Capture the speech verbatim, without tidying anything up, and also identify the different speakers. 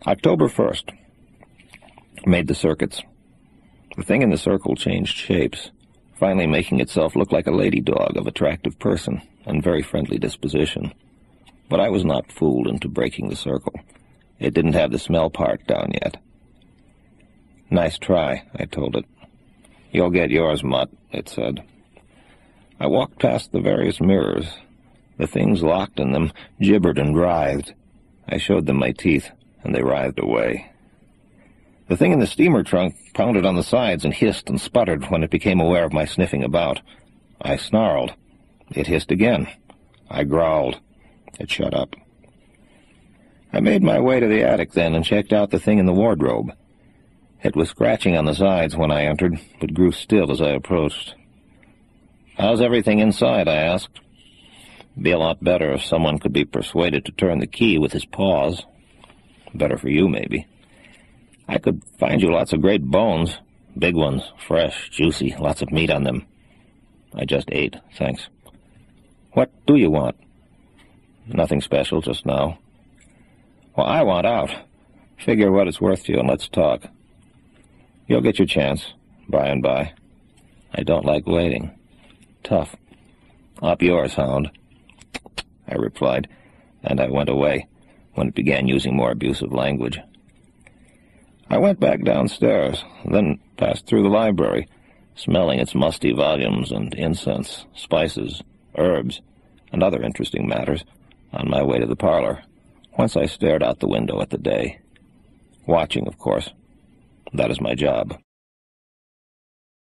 Speaker 1: October first. Made the circuits. The thing in the circle changed shapes, finally making itself look like a lady dog of attractive person and very friendly disposition. But I was not fooled into breaking the circle. It didn't have the smell part down yet. Nice try, I told it. You'll get yours, Mutt, it said. I walked past the various mirrors. The things locked in them gibbered and writhed. I showed them my teeth, and they writhed away. The thing in the steamer trunk pounded on the sides and hissed and sputtered when it became aware of my sniffing about. I snarled. It hissed again. I growled. It shut up. I made my way to the attic then and checked out the thing in the wardrobe. It was scratching on the sides when I entered, but grew still as I approached. "How's everything inside?" I asked. "Be a lot better if someone could be persuaded to turn the key with his paws. Better for you, maybe. I could find you lots of great bones. Big ones, fresh, juicy, lots of meat on them." "I just ate, thanks." "What do you want?" "Nothing special just now." "Well, I want out. Figure what it's worth to you and let's talk." "You'll get your chance, by and by." "I don't like waiting." "Tough." "Up yours, hound," I replied, and I went away when it began using more abusive language. I went back downstairs, then passed through the library, smelling its musty volumes and incense, spices, herbs, and other interesting matters, on my way to the parlor, whence I stared out the window at the day. Watching, of course. That is my job.